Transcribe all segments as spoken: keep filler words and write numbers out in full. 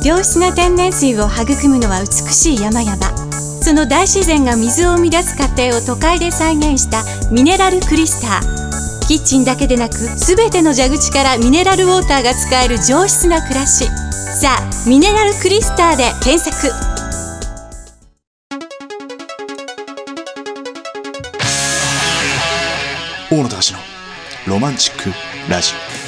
良質な天然水を育むのは美しい山々。その大自然が水を生み出す過程を都会で再現したミネラルクリスター。キッチンだけでなく全ての蛇口からミネラルウォーターが使える上質な暮らし。さあミネラルクリスターで検索。 大野隆のロマンチックラジオ。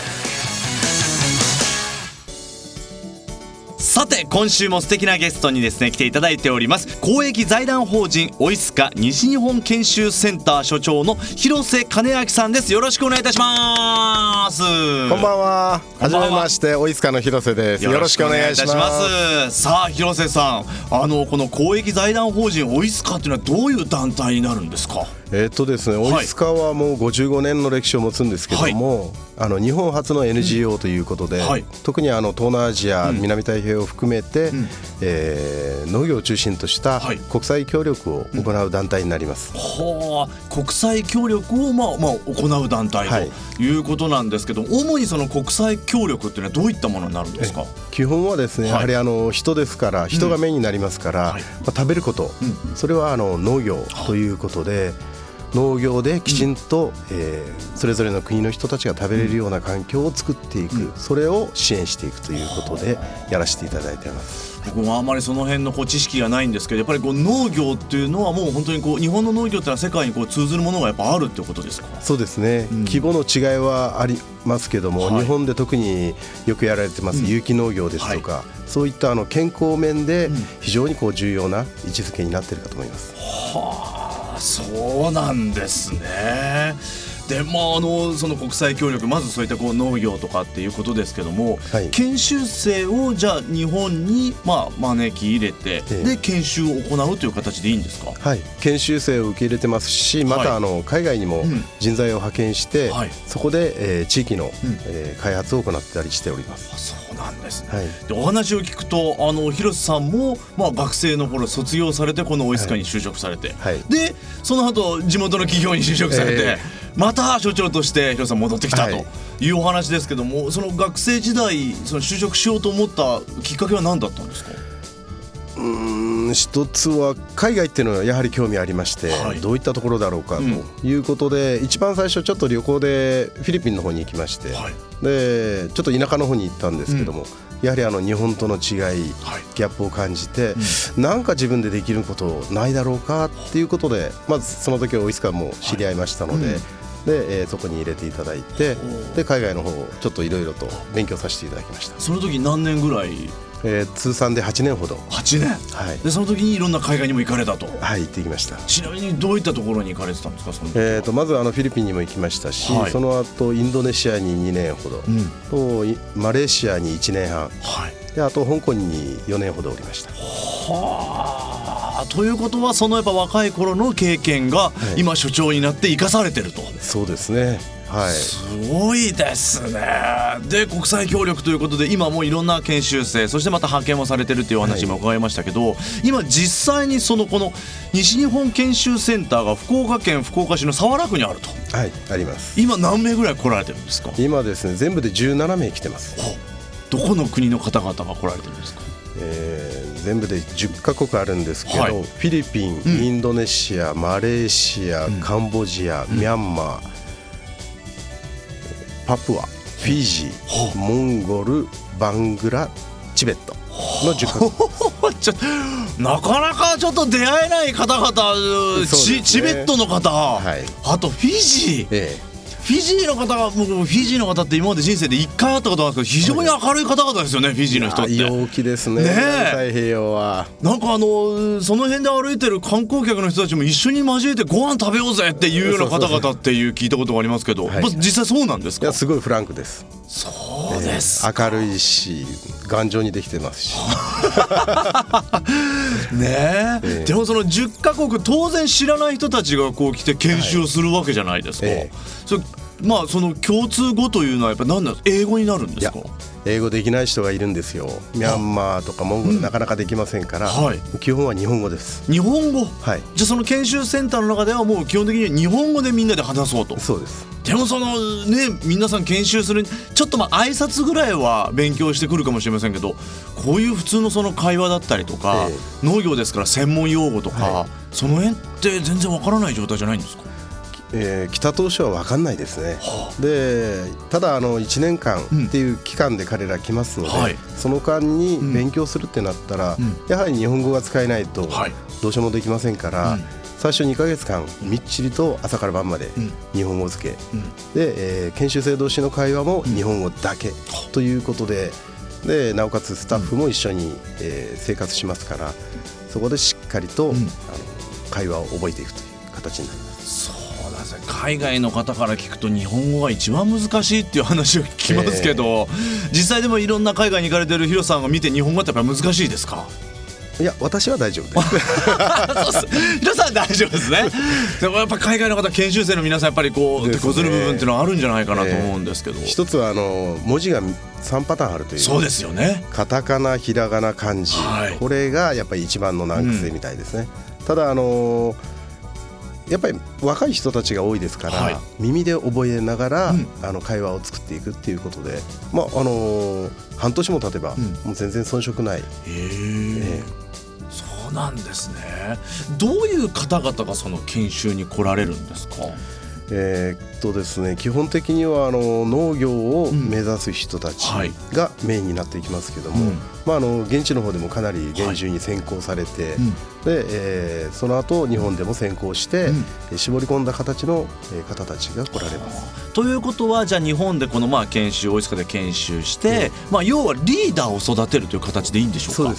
さて今週も素敵なゲストにですね来ていただいております。公益財団法人オイスカ西日本研修センター所長の広瀬兼明さんです。よろしくお願いいたします。 こんばんは。はじめまして、オイスカの広瀬です。よろしくお願いします。 さあ広瀬さん、あのこの公益財団法人オイスカというのはどういう団体になるんですか？ えーっとですね、オイスカはもうごじゅうごねんの歴史を持つんですけども、はい、あの日本初の エヌジーオー ということで、うんはい、特にあの東南アジア、うん、南太平洋を含めて、うんえー、農業を中心とした国際協力を行う団体になります、 うんうん、はあ、国際協力を、まあまあ、行う団体ということなんですけど、はい、主にその国際協力っていうのはどういったものになるんですか？ 基本はですね、やはりあの人ですから人がメインになりますから、うんはいまあ、食べること、うん、それはあの農業ということで、農業できちんと、うんえー、それぞれの国の人たちが食べれるような環境を作っていく、うん、それを支援していくということでやらせていただいています。 僕もあまりその辺のこう知識がないんですけど、やっぱりこう農業っていうのはもう本当にこう日本の農業ってのは世界にこう通ずるものがやっぱあるってことですか？ そうですね、うん、規模の違いはありますけども、はい、日本で特によくやられてます、うん、有機農業ですとか、はい、そういったあの健康面で非常にこう重要な位置づけになっているかと思います、 うん、はあ、そうなんですね。でまあ、あのその国際協力、まずそういったこう農業とかっていうことですけども、はい、研修生をじゃあ日本にまあ招き入れて、ええ、で研修を行うという形でいいんですか？ はい、研修生を受け入れてますし、またあの海外にも人材を派遣して、はい、そこで、えー、地域の、うんえー、開発を行ったりしております。 あ、そうなんですね、 はい、 でお話を聞くとあの広瀬さんも、まあ、学生の頃卒業されてこのオイスカに就職されて、はいはい、でその後地元の企業に就職されて、えーまた所長として広瀬さん戻ってきたというお話ですけども、はい、その学生時代その就職しようと思ったきっかけは何だったんですか？ うーん一つは海外っていうのはやはり興味ありまして、はい、どういったところだろうかということで、うん、一番最初ちょっと旅行でフィリピンの方に行きまして、はい、でちょっと田舎の方に行ったんですけども、うん、やはりあの日本との違い、はい、ギャップを感じて、うん、なんか自分でできることないだろうかっていうことで、まずその時はオイスカも知り合いましたので、はいうんでえー、そこに入れていただいて、で海外の方をちょっといろいろと勉強させていただきました。 その時何年ぐらい？ えー、通算ではちねんほど。 はちねん、はい、でその時にいろんな海外にも行かれたと？ はい行ってきました。 ちなみにどういったところに行かれてたんですか？その時は、 えー、とまずあのフィリピンにも行きましたし、はい、その後インドネシアににねんほど、うん、とマレーシアにいちねんはん、はい、であと香港によねんほどおりました。 はあ、ということはそのやっぱ若い頃の経験が今所長になって生かされてると、はい、 そうですね、はい、 すごいですね。で国際協力ということで今もいろんな研修生そしてまた派遣もされてるっていうお話も伺いましたけど、はい、今実際にそのこの西日本研修センターが福岡県福岡市の早良区にあると。 はい、あります。 今何名ぐらい来られてるんですか？ 今ですね全部でじゅうななめい来てます。 どこの国の方々が来られてるんですか？ えー、全部でじゅっかこくあるんですけど、はい、フィリピン、うん、インドネシア、マレーシア、うん、カンボジア、うん、ミャンマー、パプア、フィジー、モンゴル、バングラ、チベットのじゅっかこくちょなかなかちょっと出会えない方々、ね、チ, チベットの方、はい、あとフィジー、ええフィジーの方が僕フィジーの方って今まで人生でいっかい会ったことあるんですけど非常に明るい方々ですよね、はい、フィジーの人って陽気ですね。ね太平洋はなんかあのその辺で歩いてる観光客の人たちも一緒に交えてご飯食べようぜっていうような方々っていう聞いたことがありますけど、はい、実際そうなんですか？ いやすごいフランクです。 そうですか、 えー、明るいし頑丈にできてますしねえ、えー、でもそのじゅっかこく当然知らない人たちがこう来て研修をするわけじゃないですか、はいえー、それまあその共通語というのはやっぱ何なんですか？英語になるんですか？ 英語できない人がいるんですよ。ミャンマーとかモンゴルなかなかできませんから、はい、基本は日本語です。 日本語、 はい、 じゃあその研修センターの中ではもう基本的には日本語でみんなで話そうと。 そうです。 でもそのね皆さん研修するちょっとまあ挨拶ぐらいは勉強してくるかもしれませんけど、こういう普通のその会話だったりとか、えー、農業ですから専門用語とか、はい、その辺って全然わからない状態じゃないんですか？ えー、来た当初は分かんないですね、はあ、でただあのいちねんかんっていう期間で彼ら来ますので、うんはい、その間に勉強するってなったら、うん、やはり日本語が使えないとどうしようもできませんから、はい、最初にかげつかんみっちりと朝から晩まで日本語付け、うん、で、えー、研修生同士の会話も日本語だけということで、でなおかつスタッフも一緒に、えー、生活しますから、そこでしっかりと、うん、あの会話を覚えていくという形になります。 海外の方から聞くと日本語が一番難しいっていう話を聞きますけど、えー、実際でもいろんな海外に行かれてるヒロさんが見て日本語ってやっぱり難しいですか？ いや私は大丈夫ですヒロさんは大丈夫ですね。でもやっぱ海外の方研修生の皆さんやっぱりこう手こずる部分っていうのはあるんじゃないかなと思うんですけど、えー、 一つはあの文字がさんパターンあるという。 そうですよね。 カタカナ、ひらがな、漢字、はい、これがやっぱり一番の難癖みたいですね、うん、ただあのやっぱり若い人たちが多いですから、はい、耳で覚えながら、うん、あの会話を作っていくっていうことで、まああのー、半年も経てば、うん、もう全然遜色ない。へえー、そうなんですね。どういう方々がその研修に来られるんですか？ えーっとですね、基本的にはあの農業を目指す人たちがメインになっていきますけども、うん、まあ、あの現地の方でもかなり厳重に選考されて、はい、うん、でえー、その後日本でも選考して、うん、絞り込んだ形の方たちが来られます。 ということはじゃあ日本でこのまあ研修大塚で研修して、うん、まあ、要はリーダーを育てるという形でいいんでしょうか？ そうです。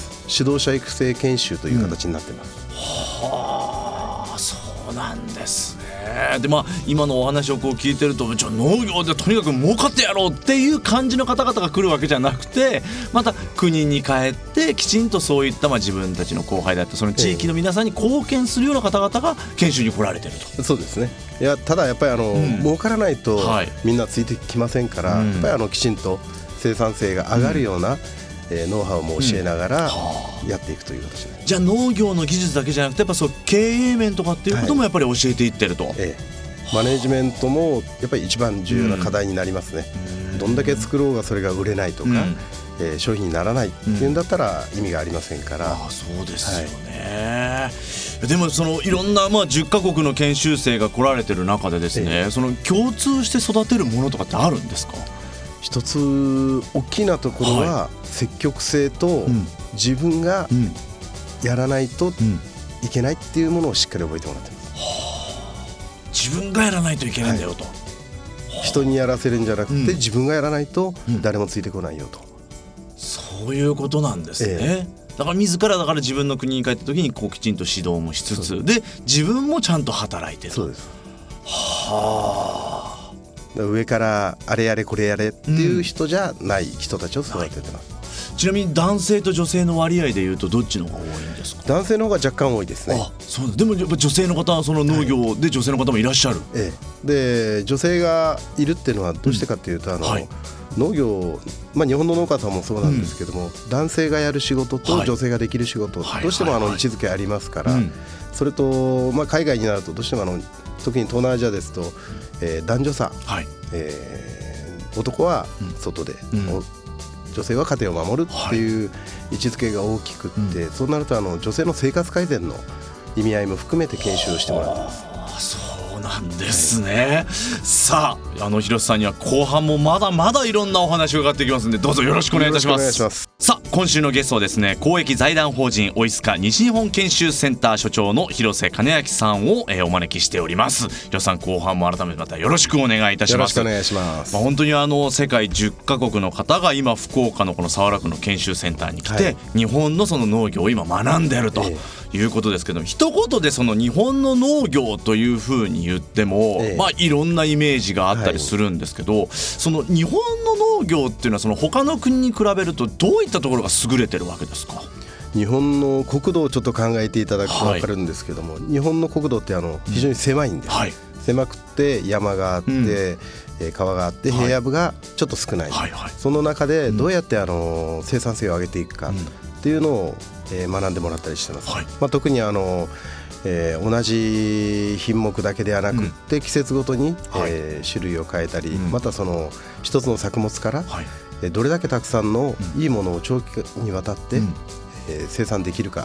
指導者育成研修という形になってます、 うん、はあ、そうなんですね。でまあ、今のお話をこう聞いてると、じゃあ農業でとにかく儲かってやろうっていう感じの方々が来るわけじゃなくて、また国に帰ってきちんとそういったまあ自分たちの後輩だったその地域の皆さんに貢献するような方々が研修に来られてると。 そうですね。いやただやっぱりあの、うん、儲からないとみんなついてきませんから、うん、やっぱりあのきちんと生産性が上がるような、うん、えー、ノウハウも教えながらやっていくという形で、うん、 じゃあ農業の技術だけじゃなくてやっぱそう経営面とかっていうこともやっぱり教えていってると、はい、ええ、マネジメントもやっぱり一番重要な課題になりますね、うん、どんだけ作ろうがそれが売れないとか、うん、えー、商品にならないっていうんだったら意味がありませんから、うん、 あ、そうですよね、はい、でもそのいろんなまあじゅっかこくの研修生が来られてる中でですね、ええ、その共通して育てるものとかってあるんですか？ 一つ大きなところは積極性と自分がやらないといけないっていうものをしっかり覚えてもらってます、はあ、自分がやらないといけないんだよと、はい、 人にやらせるんじゃなくて、うん、自分がやらないと誰もついてこないよと、うん、 そういうことなんですね、ええ、だから自らだから自分の国に帰った時にこうきちんと指導もしつつで自分もちゃんと働いてる。 そうです。 はあ、 上からあれやれこれやれっていう人じゃない人たちを育ててます、 うん、ちなみに男性と女性の割合でいうとどっちの方が多いんですか？ 男性の方が若干多いですね。 あ、そうでもやっぱ女性の方はその農業で女性の方もいらっしゃる、はい、 ええ、で女性がいるっていうのはどうしてかっていうと、うん、あの、はい、農業、まあ、日本の農家さんもそうなんですけども、うん、男性がやる仕事と女性ができる仕事、はい、どうしてもあの位置づけありますから、はいはいはい、それと、まあ、海外になるとどうしてもあの特に東南アジアですと、えー、男女差、はい、えー、男は外で、うん、女性は家庭を守るっていう位置づけが大きくって、はい、そうなるとあの女性の生活改善の意味合いも含めて研修をしてもらってます。 そうなんですね、はい、さあ、あの広瀬さんには後半もまだまだいろんなお話を伺っていきますのでどうぞよろしくお願いいたします。 よろしくお願いします。 さあ、今週のゲストはですね、公益財団法人オイスカ西日本研修センター所長の広瀬金明さんを、えー、お招きしております。広瀬さん、後半も改めてまたよろしくお願いいたします。 よろしくお願いします。 まあ、本当にあの世界じゅっかこくの方が今福岡のこの早良区の研修センターに来て、はい、日本のその農業を今学んでいると、えー、いうことですけど、一言でその日本の農業というふうに言っても、えーまあ、いろんなイメージがあったりするんですけど、はい、その日本の農業っていうのはその他の国に比べるとどういったところが優れてるわけですか？ 日本の国土をちょっと考えていただくと分かるんですけども、はい、日本の国土ってあの非常に狭いんです、うん、はい、 狭くて山があって、うんえー、川があって平野部がちょっと少ない、はいはいはい、その中でどうやってあの生産性を上げていくかっていうのを、えー、学んでもらったりしてます、はいまあ、特にあのえー、同じ品目だけではなくって、うん、季節ごとに、はいえー、種類を変えたり、うん、またその一つの作物から、はいえー、どれだけたくさんのいいものを長期にわたって、うんえー、生産できるか、うん、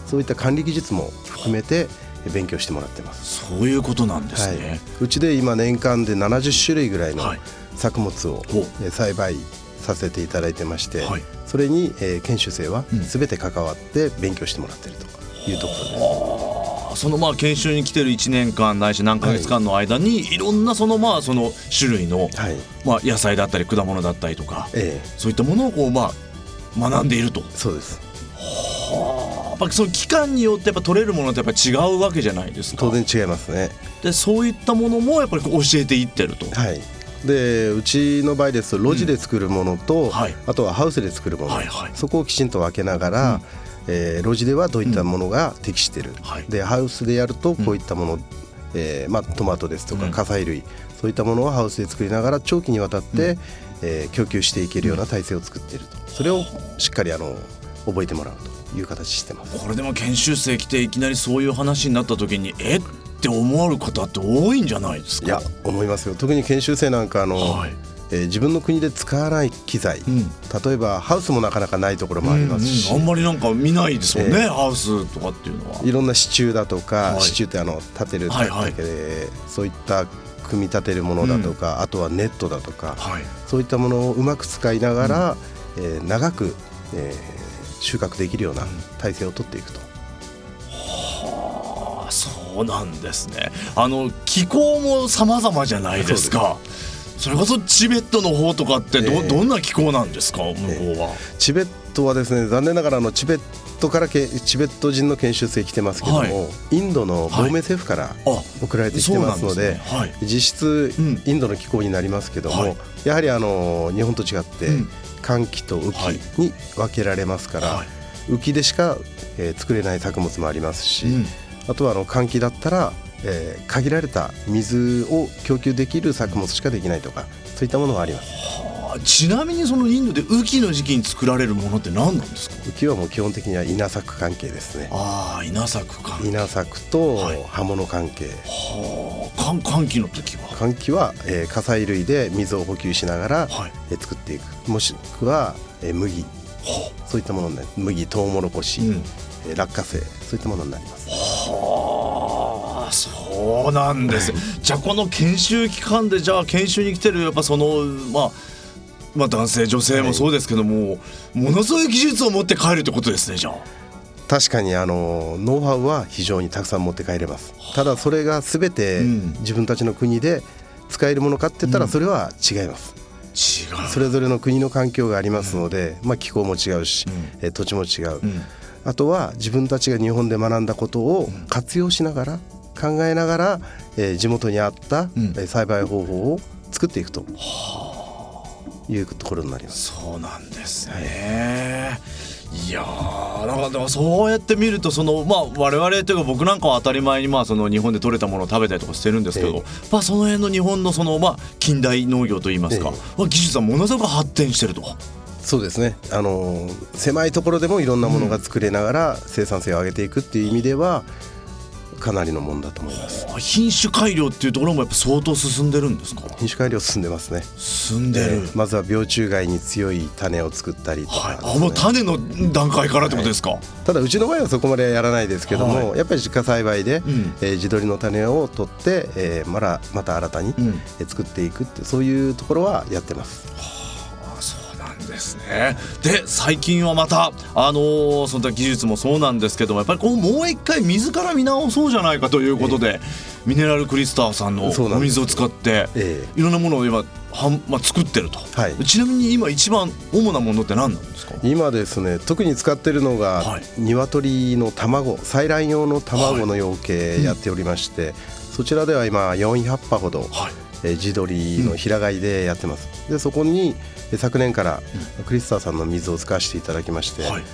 そういった管理技術も含めて勉強してもらってます。 そういうことなんですね、 はい、うちで今年間でななじゅっしゅるいぐらいの作物を、はい、栽培させていただいてまして、はい、それに、えー、研修生は全て関わって勉強してもらっているというところです、うんそのまあ研修に来てるいちねんかんないし何ヶ月間の間にいろんなそのまあその種類のまあ野菜だったり果物だったりとかそういったものをこうまあ学んでいると。 そうです。 はあ、やっぱその期間によってやっぱ取れるものってやっぱ違うわけじゃないですか。 当然違いますね。 でそういったものもやっぱり教えていってると。 はい。でうちの場合ですと露地で作るものと、うんはい、あとはハウスで作るもの、はいはい、そこをきちんと分けながら、うんえー、露地ではどういったものが適している、うんはい、でハウスでやるとこういったもの、うんえーまあ、トマトですとか火砕類、うん、そういったものをハウスで作りながら長期にわたって、うんえー、供給していけるような体制を作っていると。それをしっかりあの覚えてもらうという形してます。 これでも研修生来ていきなりそういう話になった時にえって思われる方って多いんじゃないですか。 いや思いますよ。特に研修生なんかあの、はいえー、自分の国で使わない機材、うん、例えばハウスもなかなかないところもありますし、 うんうん、あんまりなんか見ないですもんね、えー、ハウスとかっていうのはいろんな支柱だとか、はい、支柱ってあの立てるだけで、はいはい、そういった組み立てるものだとか、うん、あとはネットだとか、はい、そういったものをうまく使いながら、うんえー、長く、えー、収穫できるような体制を取っていくと、 うん、はあそうなんですね。あの気候も様々じゃないですか。それこそチベットの方とかって ど,、えー、どんな気候なんですか向こうは、えー、 チベットはですね残念ながらあのチベットからけチベット人の研修生来てますけども、はい、インドの亡命政府から送られてきてますの で,、はいでねはい、実質、うん、インドの気候になりますけども、はい、やはりあの日本と違って、うん、寒気と雨季に分けられますから、はい、雨季でしか、えー、作れない作物もありますし、うん、あとはあの寒気だったらえー、限られた水を供給できる作物しかできないとかそういったものがあります。 はあ、ちなみにそのインドで雨季の時期に作られるものって何なんですか。 雨季はもう基本的には稲作関係ですね。 ああ稲作関係。 稲作と葉物関係、 はあ、寒, 寒気の時は寒気は、えー、火砕類で水を補給しながら、はいえー、作っていくもしくは、えー、麦、はあ、そういったものになります。麦トウモロコシ、うんえー、落花生そういったものになります。 はあそうなんです、はい、じゃあこの研修期間でじゃあ研修に来てるやっぱその、まあ、まあ男性女性もそうですけども、はい、ものすごい技術を持って帰るってことですね。じゃあ確かにあのノウハウは非常にたくさん持って帰れます。ただそれが全て自分たちの国で使えるものかって言ったらそれは違います、 うん、違う。 それぞれの国の環境がありますので、うんまあ、気候も違うし、うん、土地も違う、うんあとは自分たちが日本で学んだことを活用しながら考えながら、えー、地元に合った、うん、栽培方法を作っていくというところになります。 そうなんですね、はい、いやーなんかでもそうやって見るとその、まあ、我々というか僕なんかは当たり前に、まあ、その日本で採れたものを食べたりとかしてるんですけど、えーまあ、その辺の日本のその、まあ、近代農業といいますか、えー、技術はものすごく発展してると。 そうですねあの狭いところでもいろんなものが作れながら生産性を上げていくっていう意味ではかなりのもんだと思います。 品種改良っていうところもやっぱ相当進んでるんですか。 品種改良進んでますね。 進んでる、えー、 まずは病虫害に強い種を作ったりとか、はいあもう種の段階からってことですか、はい、 ただうちの場合はそこまでやらないですけども、はい、やっぱり自家栽培で、うんえー、地鶏の種を取って、えー、まだまた新たに、うんえー、作っていくってそういうところはやってます。 ですね、で最近はまた、あのー、そんな技術もそうなんですけどもやっぱりこうもう一回自ら見直そうじゃないかということで、えー、ミネラルクリスターさんのお水を使って、えー、いろんなものを今は、まあ、作ってると、はい、ちなみに今一番主なものって何なんですか。 今ですね特に使ってるのが、はい、鶏の卵採卵用の卵の養鶏やっておりまして、はいうん、そちらでは今よんひゃくはぽほど、はいえー、地鶏の平飼いでやってます、うん、でそこに昨年からクリスターさんの水を使わせていただきまして、はい、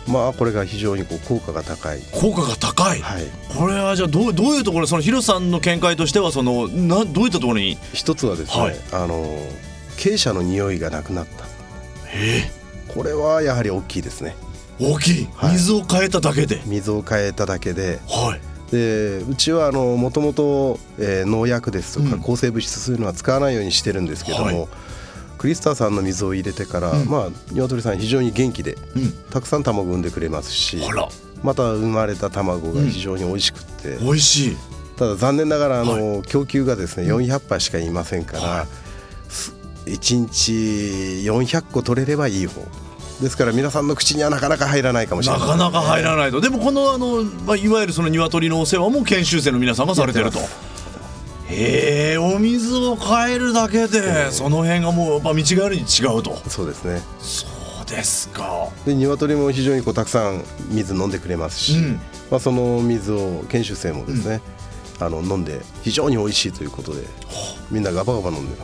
まあこれが非常にこう効果が高い。 効果が高い、 はい、 これはじゃあどう、どういうところ、その広瀬さんの見解としてはそのなどういったところに。 一つはですね、はい、あの珪砂の匂いがなくなった。 えー、これはやはり大きいですね。 大きい、はい、水を変えただけで。 水を変えただけで、 はい、 でうちはもともと農薬ですとか抗生物質そういうのは使わないようにしてるんですけども、はい、クリスターさんの水を入れてから、うん、まあ鶏さん非常に元気で、うん、たくさん卵を産んでくれますし、また生まれた卵が非常に美味しくって、 うん、美味しい。 ただ残念ながらあの、はい、供給がですねよんひゃっぱいしかいませんから、はい、いちにちよんひゃっこ取れればいい方ですから、皆さんの口にはなかなか入らないかもしれない、ね、 なかなか入らないと。でもこのあの、まあ、いわゆるその鶏のお世話も研修生の皆さんがされてると。へえ、お水を変えるだけでその辺がもうやっぱ見違えるに違うと。 そうですね。 そうですか。 で鶏も非常にこうたくさん水飲んでくれますし、うん、まあ、その水を研修生もですね、うん、あの飲んで非常に美味しいということで、みんなガバガバ飲んでます。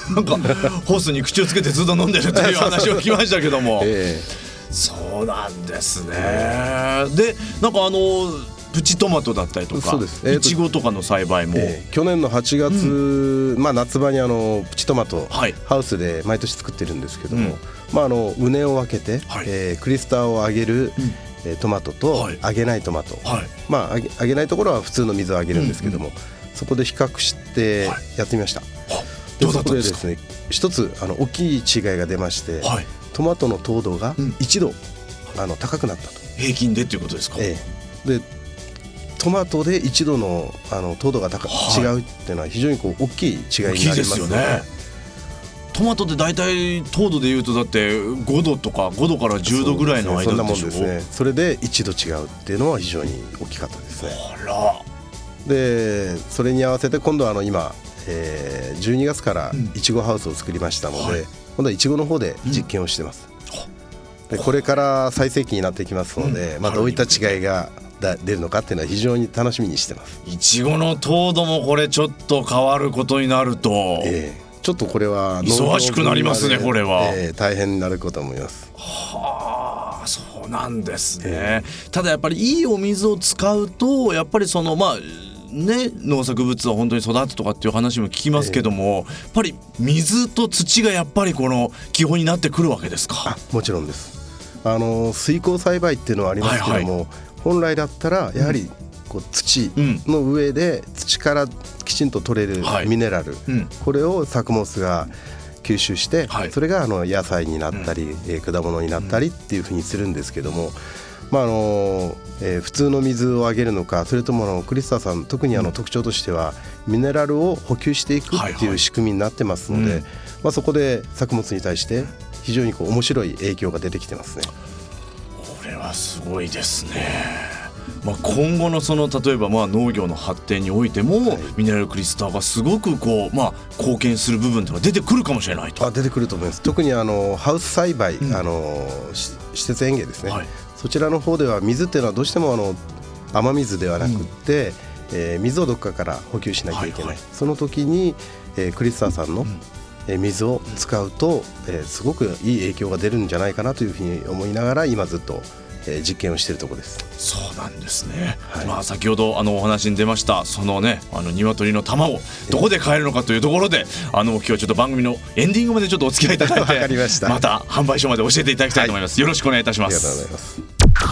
なんかホースに口をつけてずっと飲んでるという話を聞きましたけども、 えー、そうなんですね。でなんかあのプチトマトだったりとか、いちごとかの栽培も、 えー、去年のはちがつ、うん、まあ、夏場にあのプチトマト、はい、ハウスで毎年作ってるんですけども、うん、まあ、あの畝を分けて、はい、えー、クリスターをあげる、うん、トマトと、はい、あげないトマト、はい、まあ、あげ、あげないところは普通の水をあげるんですけども、うんうん、そこで比較してやってみました。はい、でそこでですね、一つあの大きい違いが出まして、はい、トマトの糖度がいちど、うん、あの高くなったと。 平均でっていうことですか。 ええ、でトマトでいちど の, あの糖度が高、はい、違うっていうのは非常にこう大きい違いになりますね。大きいですよね。 トマトって大体糖度でいうとだってごどとかごどからじゅうどぐらいの間でしょ。 そんなもんですね。それでいちど違うっていうのは非常に大きかったですね。 あら。でそれに合わせて今度はあの今、えー、じゅうにがつからいちごハウスを作りましたので、うん、はい、今度はいちごの方で実験をしてます、うん、でこれから最盛期になってきますので、うん、まあ、どういった違いが出るのかっていうのは非常に楽しみにしてます。 いちごの糖度もこれちょっと変わることになると、 えー、ちょっとこれは忙しくなりますね。これは、 えー、大変になることと思います。 はあ、そうなんですね、えー、ただやっぱりいいお水を使うとやっぱりそのまあね、農作物は本当に育つとかっていう話も聞きますけども、えー、やっぱり水と土がやっぱりこの基本になってくるわけですか。 あ、もちろんです。あの水耕栽培っていうのはありますけども、はいはい、本来だったらやはりこう土の上で土からきちんと取れるミネラル、はい、うん、これを作物が吸収して、はい、それがあの野菜になったり、うん、えー、果物になったりっていうふうにするんですけども、まああのえー、普通の水をあげるのか、それともあのクリスターさん特にあの特徴としてはミネラルを補給していくっていう仕組みになってますので、はいはい、まあ、そこで作物に対して非常にこう面白い影響が出てきてますね。 これはすごいですね。まあ、今後のその例えばまあ農業の発展においても、はい、ミネラルクリスターがすごくこう、まあ、貢献する部分というのが出てくるかもしれないと。 あ、出てくると思います。特にあのハウス栽培、うん、あの施設園芸ですね、はい、そちらの方では水っていうのはどうしてもあの雨水ではなくって、うん、えー、水をどっかから補給しなきゃいけない、はいはい、その時に、えー、クリスターさんの、うん、えー、水を使うと、えー、すごくいい影響が出るんじゃないかなというふうに思いながら今ずっとえー、実験をしているところです。 そうなんですね、はい、まあ、先ほどあのお話に出ましたそのね、あの鶏の卵どこで買えるのかというところで、あの今日はちょっと番組のエンディングまでちょっとお付き合いいただいてわかりました。 また販売所まで教えていただきたいと思います、はい、よろしくお願いいたします。 ありがとうございます。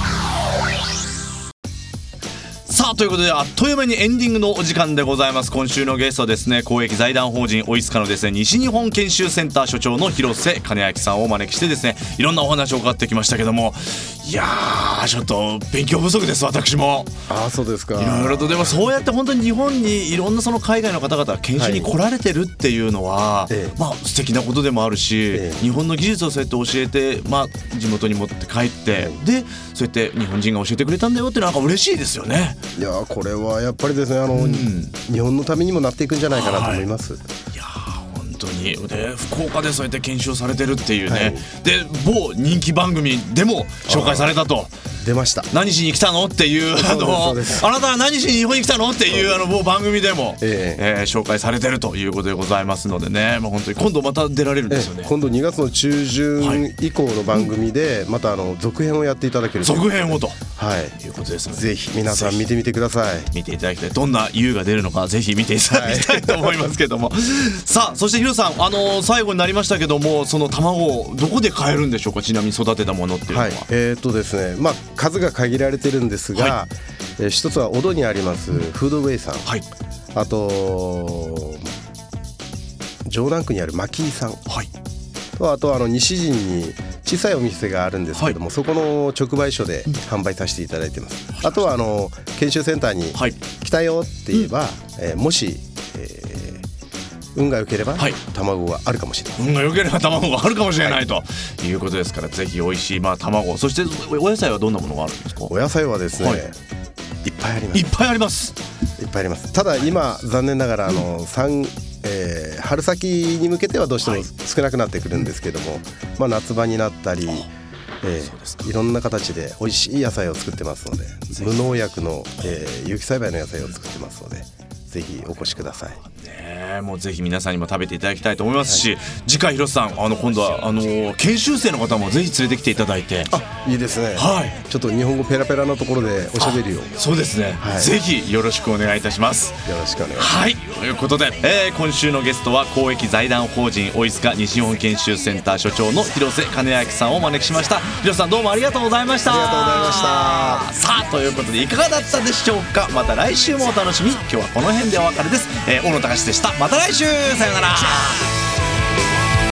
さあ、ということであっという間にエンディングのお時間でございます。今週のゲストですね、公益財団法人オイスカのですね西日本研修センター所長の広瀬金明さんをお招きしてですね、いろんなお話を伺ってきましたけども、いやーちょっと勉強不足です。私もあ、そうですか。 いろいろとでもそうやって本当に日本にいろんなその海外の方々が研修に来られてるっていうのは、はい、まあ素敵なことでもあるし、ええ、日本の技術をそうやって教えて、まあ、地元に持って帰って、はい、でそうやって日本人が教えてくれたんだよってなんか嬉しいですよね。 いやこれはやっぱりですね、あの、うん、日本のためにもなっていくんじゃないかなと思います、はい、 いや本当にで福岡でそうやって研修されてるっていうね、はい、で某人気番組でも紹介されたと。 出ました。 何しに来たのっていうあのあなたは何しに日本に来たのっていうあの某番組でも、えーえー、紹介されてるということでございますのでね、まあ、本当に今度また出られるんですよね、 えー、今度にがつの中旬以降の番組でまたあの続編をやっていただける続編をと、 はい、 いうことですので、 ぜひ皆さん見てみてください。 見ていただきたい。どんな ユー が出るのかぜひ見ていただきたいと思いますけども、はい、さあそしてヒロさん、あのー、最後になりましたけども、その卵をどこで買えるんでしょうか。ちなみに育てたものっていうのは、はい、 えー、っとですね、まあ、数が限られてるんですが、はい、えー、一つは小戸にありますフードウェイさん、はい、あと城南区にあるマキーさん、はい、とあとあの西陣に小さいお店があるんですけども、はい、そこの直売所で販売させていただいてます、うん、あとはあの研修センターに来たよって言えば、はい、えー、もし、えー運が良ければ、はい、卵があるかもしれない。 運が良ければ卵があるかもしれない、はい、ということですから、ぜひ美味しい、まあ、卵、そしてお野菜はどんなものがあるんですか。 お野菜はですね、はい、いっぱいあります。 いっぱいありますいっぱいあります。ただ今残念ながらあの、うん、三えー、春先に向けてはどうしても少なくなってくるんですけども、はい、まあ、夏場になったり、えー、いろんな形で美味しい野菜を作ってますので、無農薬の、えー、有機栽培の野菜を作ってますので、ぜひお越しください。 ね、もうぜひ皆さんにも食べていただきたいと思いますし、はい、次回広瀬さん、あの今度はあの研修生の方もぜひ連れてきていただいて。 あ、いいですね、 はい、 ちょっと日本語ペラペラのところでおしゃべりを。 そうですね、はい、ぜひよろしくお願いいたします。 よろしくお願いします。 はい、ということで、えー、今週のゲストは公益財団法人おいすか西日本研修センター所長の広瀬金明さんをお招きしました。広瀬さん、どうもありがとうございました。 ありがとうございました。 さあ、ということでいかがだったでしょうか。また来週もお楽しみ。今日はこの辺でお別れです。えー、大野隆でした。また来週、さよなら。